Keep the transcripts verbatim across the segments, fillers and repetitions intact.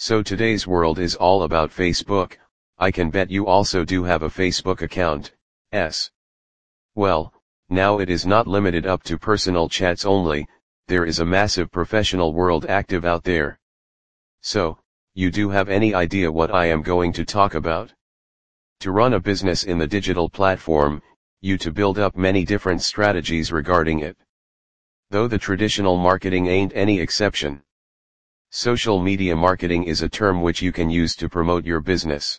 So today's world is all about Facebook. I can bet you also do have a Facebook account. S. Well, now it is not limited up to personal chats only, there is a massive professional world active out there. So, you do have any idea what I am going to talk about? To run a business in the digital platform, you to build up many different strategies regarding it. Though the traditional marketing ain't any exception. Social media marketing is a term which you can use to promote your business.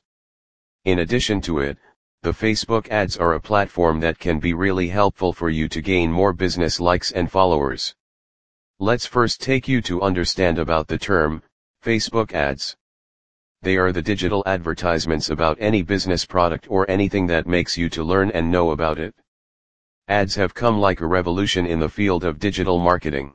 In addition to it, the Facebook ads are a platform that can be really helpful for you to gain more business likes and followers. Let's first take you to understand about the term, Facebook ads. They are the digital advertisements about any business product or anything that makes you to learn and know about it. Ads have come like a revolution in the field of digital marketing.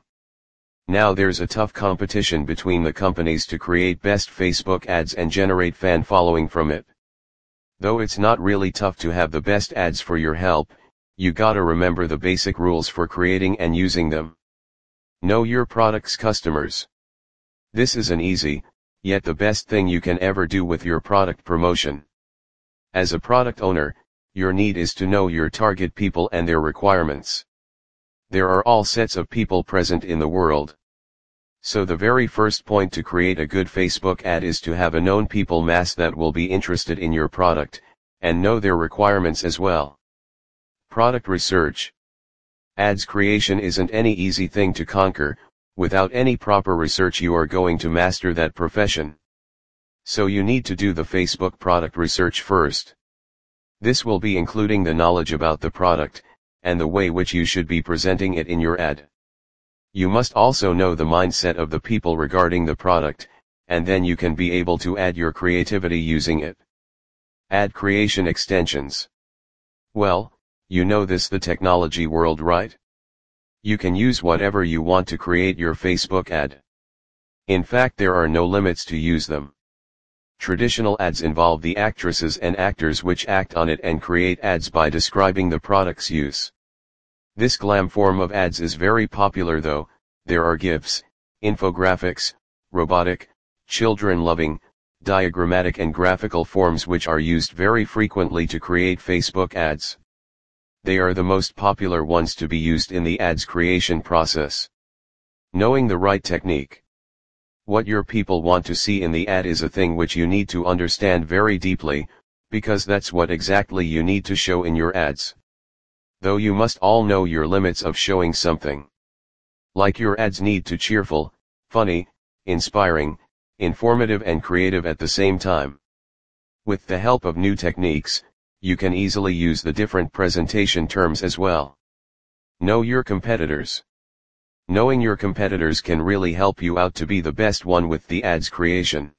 Now there's a tough competition between the companies to create best Facebook ads and generate fan following from it. Though it's not really tough to have the best ads for your help, you gotta remember the basic rules for creating and using them. Know your product's customers. This is an easy, yet the best thing you can ever do with your product promotion. As a product owner, your need is to know your target people and their requirements. There are all sets of people present in the world. So the very first point to create a good Facebook ad is to have a known people mass that will be interested in your product, and know their requirements as well. Product research. Ads creation isn't any easy thing to conquer. Without any proper research you are going to master that profession. So you need to do the Facebook product research first. This will be including the knowledge about the product, and the way which you should be presenting it in your ad. You must also know the mindset of the people regarding the product, and then you can be able to add your creativity using it. Ad creation extensions. Well, you know this the technology world, right? You can use whatever you want to create your Facebook ad. In fact, there are no limits to use them. Traditional ads involve the actresses and actors which act on it and create ads by describing the product's use. This glam form of ads is very popular though. There are GIFs, infographics, robotic, children-loving, diagrammatic and graphical forms which are used very frequently to create Facebook ads. They are the most popular ones to be used in the ads creation process. Knowing the right technique. What your people want to see in the ad is a thing which you need to understand very deeply, because that's what exactly you need to show in your ads. Though you must all know your limits of showing something. Like your ads need to cheerful, funny, inspiring, informative and creative at the same time. With the help of new techniques, you can easily use the different presentation terms as well. Know your competitors. Knowing your competitors can really help you out to be the best one with the ads creation.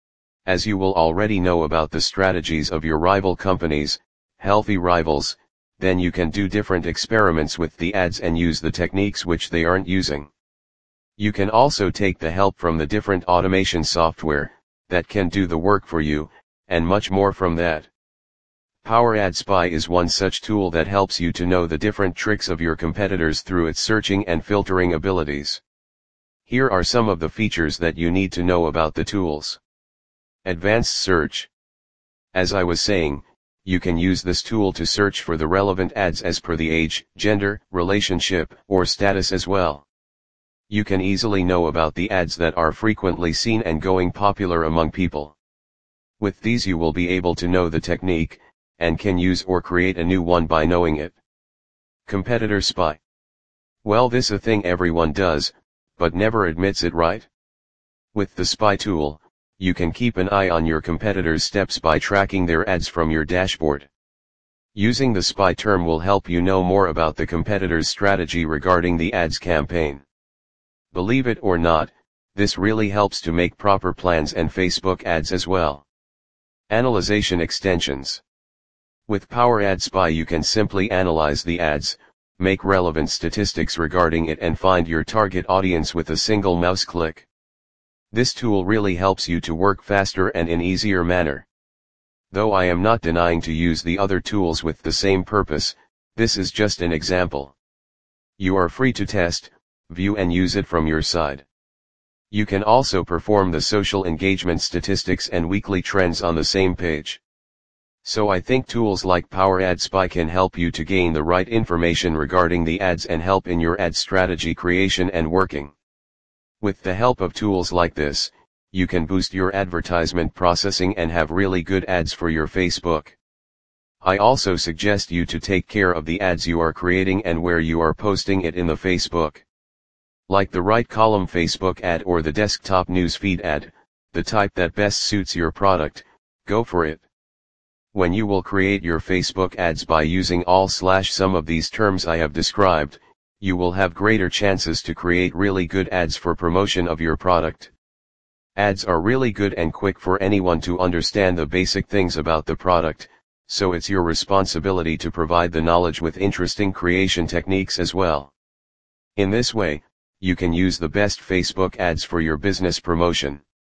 As you will already know about the strategies of your rival companies, healthy rivals, then you can do different experiments with the ads and use the techniques which they aren't using. You can also take the help from the different automation software, that can do the work for you, and much more from that. Power Ad Spy is one such tool that helps you to know the different tricks of your competitors through its searching and filtering abilities. Here are some of the features that you need to know about the tools. Advanced Search. As I was saying, you can use this tool to search for the relevant ads as per the age, gender, relationship, or status as well. You can easily know about the ads that are frequently seen and going popular among people. With these you will be able to know the technique, and can use or create a new one by knowing it. Competitor Spy. Well, this a thing everyone does, but never admits it, right? With the Spy tool, you can keep an eye on your competitors' steps by tracking their ads from your dashboard. Using the Spy term will help you know more about the competitor's strategy regarding the ads campaign. Believe it or not, this really helps to make proper plans and Facebook ads as well. Analyzation extensions. With Power Ad Spy you can simply analyze the ads, make relevant statistics regarding it and find your target audience with a single mouse click. This tool really helps you to work faster and in easier manner. Though I am not denying to use the other tools with the same purpose, this is just an example. You are free to test, view and use it from your side. You can also perform the social engagement statistics and weekly trends on the same page. So I think tools like Power Ad Spy can help you to gain the right information regarding the ads and help in your ad strategy creation and working. With the help of tools like this, you can boost your advertisement processing and have really good ads for your Facebook. I also suggest you to take care of the ads you are creating and where you are posting it in the Facebook. Like the right column Facebook ad or the desktop newsfeed ad, the type that best suits your product, go for it. When you will create your Facebook ads by using all slash some of these terms I have described, you will have greater chances to create really good ads for promotion of your product. Ads are really good and quick for anyone to understand the basic things about the product, so it's your responsibility to provide the knowledge with interesting creation techniques as well. In this way, you can use the best Facebook ads for your business promotion.